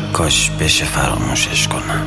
کاش بشه فراموشش کنم.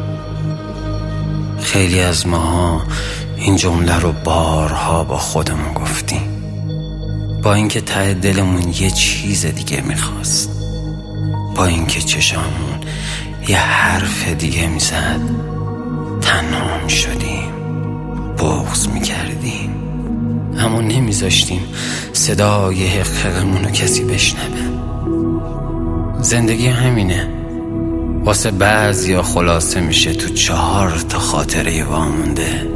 خیلی از ماها این جمله رو بارها با خودمون گفتیم، با اینکه ته دلمون یه چیز دیگه میخواست، با اینکه چشامون یه حرف دیگه میزد. تنها میشدیم، بغض میکردیم، اما نمیذاشتیم صدای حقمون رو کسی بشنوه. زندگی همینه، واسه بعضیا خلاصه میشه تو 4 خاطره وامونده.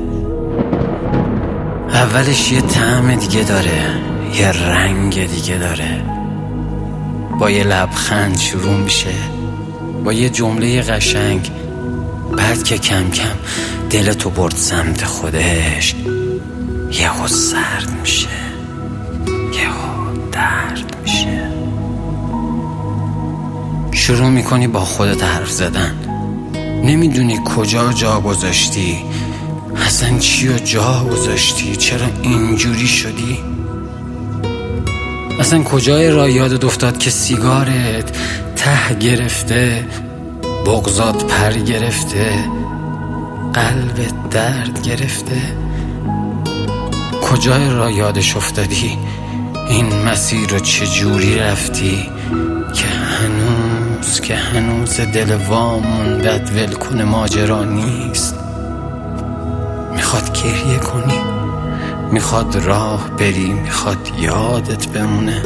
اولش یه طعم دیگه داره، یه رنگ دیگه داره، با یه لبخند شروع میشه، با یه جمله قشنگ. بعد که کم کم دلتو برد سمت خودش، یهو سرد میشه، یهو درد میشه. شروع میکنی با خودت حرف زدن، نمیدونی کجا جا گذاشتی، اصلا چی رو جا گذاشتی، چرا اینجوری شدی. اصلا کجای راه یادت افتاد که سیگارت ته گرفته، بغضات پر گرفته، قلبت درد گرفته. کجای راه یادش افتادی این مسیر رو چجوری رفتی که هنوز دل واموندت ول کنه ماجرا نیست. میخواد گریه کنی، میخواد راه بری، میخواد یادت بمونه.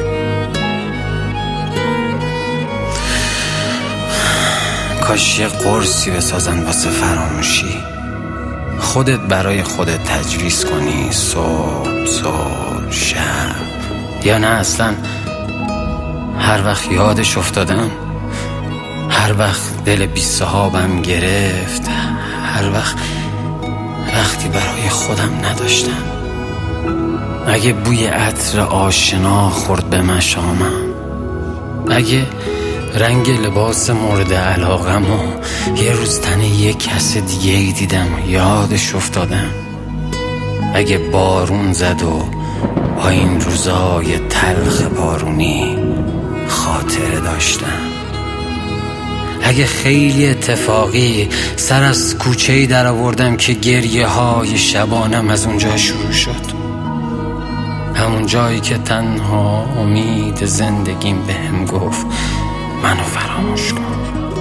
کاش یه قرصی بسازن واسه فراموشی، خودت برای خودت تجویز کنی، صبح شب، یا نه اصلا هر وقت یادش افتادم، هر وقت دل بی صحابم گرفت، هر وقتی برای خودم نداشتم. اگه بوی عطر آشنا خورد به مشامم، اگه رنگ لباس مورد علاقم و یه روز تن یه کس دیگه ای دیدم یادش افتادم، اگه بارون زد و با این روزای تلخ بارونی خاطره داشتم، اگه خیلی اتفاقی سر از کوچه‌ای در آوردم که گریه های شبانم از اونجا شروع شد، همون جایی که تنها امید زندگیم بهم گفت منو فراموش کن.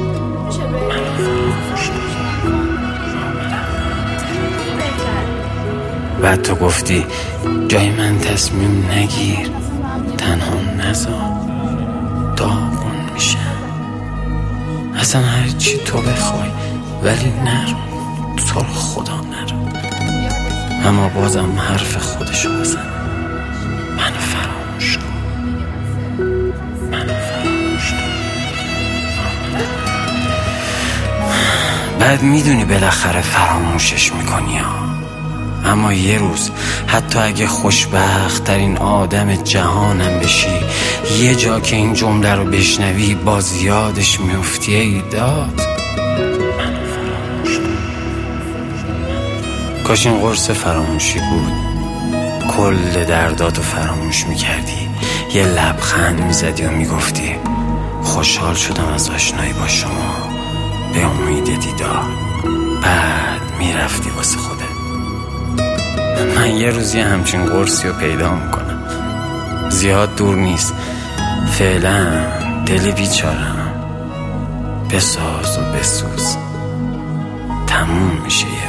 بعد تو گفتی جای من تصمیم نگیر، تنها نذار، داغون میشم. اصلا هر چی تو بخوای ولی نرو، تو رو خدا نرو. اما بازم حرف خودشو بزن، منو فراموش کن، منو فراموش کن. بعد میدونی بالاخره فراموشش میکنی ها. اما یه روز حتی اگه خوشبخت ترین آدم جهانم بشی، یه جا که این جمله رو بشنوی باز یادش میفتی، ای داد منو فراموش کن. کاش این قرص فراموشی بود، کل درداتو فراموش میکردی، یه لبخند میزدی و میگفتی خوشحال شدم از آشنایی با شما، به امید دیدار. بعد میرفتی واسه خودت. من یه روزی همچین قرصی رو پیدا میکنم، زیاد دور نیست. فعلا دل بیچارم بساز و بسوز، تموم میشه.